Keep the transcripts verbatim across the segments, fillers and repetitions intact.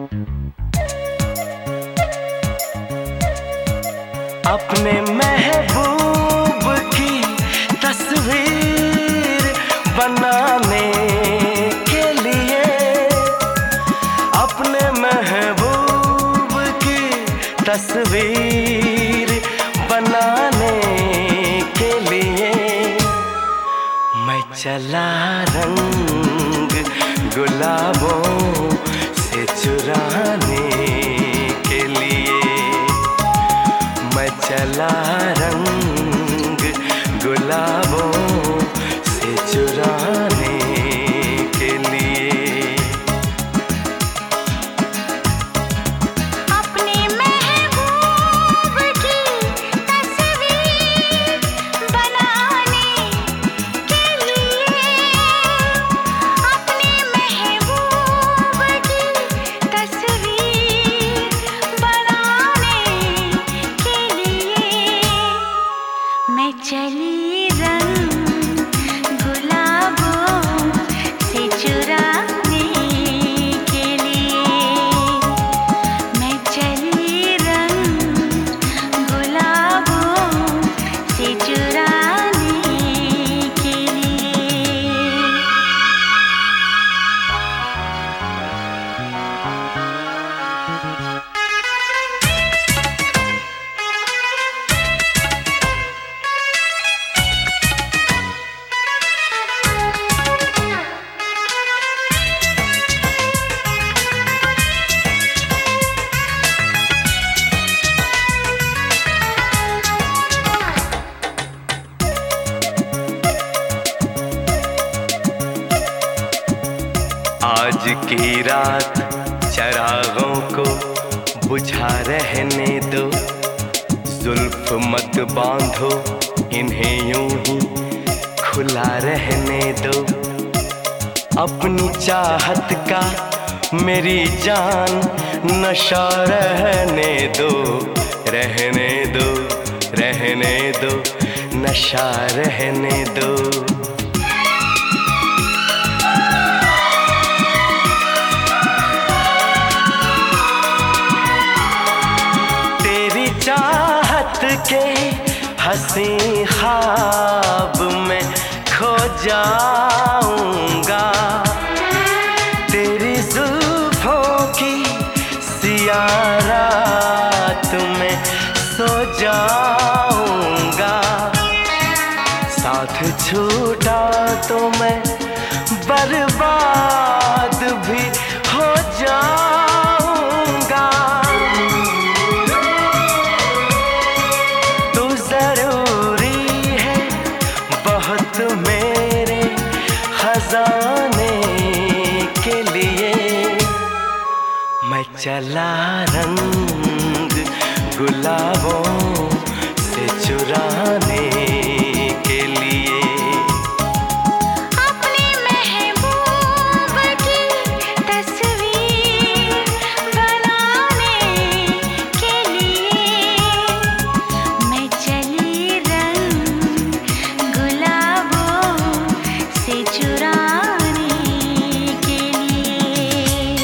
अपने महबूब की तस्वीर बनाने के लिए, अपने महबूब की तस्वीर बनाने के लिए मैं चला रंग गुलाबों से चुराने के लिए, मैं चला रंग गुलाबों से चुराने के लिए। अपने महबूब की तस्वीर बनाने के लिए, अपने महबूब की तस्वीर बनाने के लिए मैं चली रंग गुलाबों से चुराने के लिए, मैं चली रंग गुलाबों से चुराने के लिए। आज की रात चरागों को बुझा रहने दो, जुल्फ मत बांधो इन्हें यूं ही खुला रहने दो। अपनी चाहत का मेरी जान नशा रहने दो, रहने दो, रहने दो, नशा रहने दो। चाहत के हंसी ख्वाब में खो जाऊंगा, तेरी जुल्फों की सिया रात में सो जाऊंगा। साथ छूटा तो मैं बर्बाद भी हो जाऊंगा। मेरे खजाने के लिए मैं चला रंग गुलाबों से चुराने के लिए। अपने महबूब की तस्वीर बनाने के लिए मैं चली रंग गुलाबों से चुराने के लिए।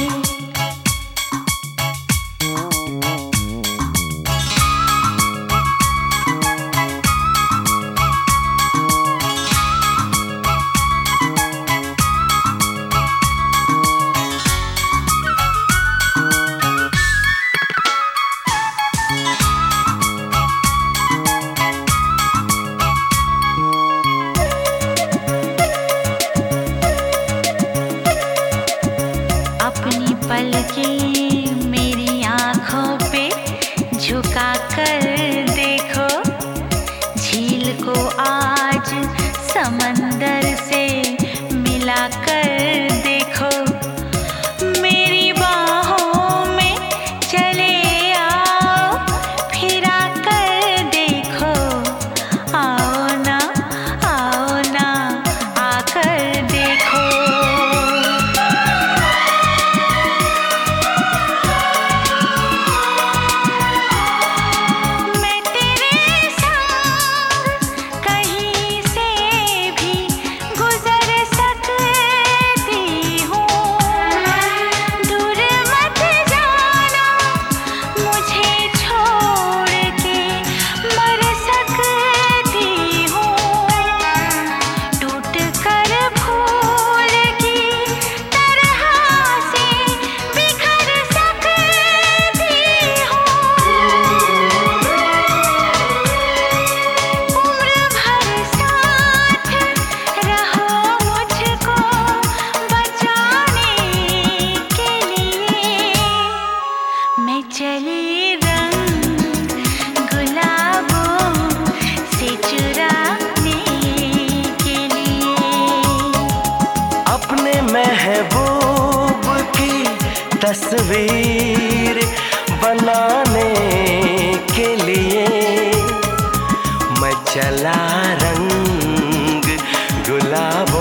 तस्वीर बनाने के लिए मैं चला रंग गुलाबों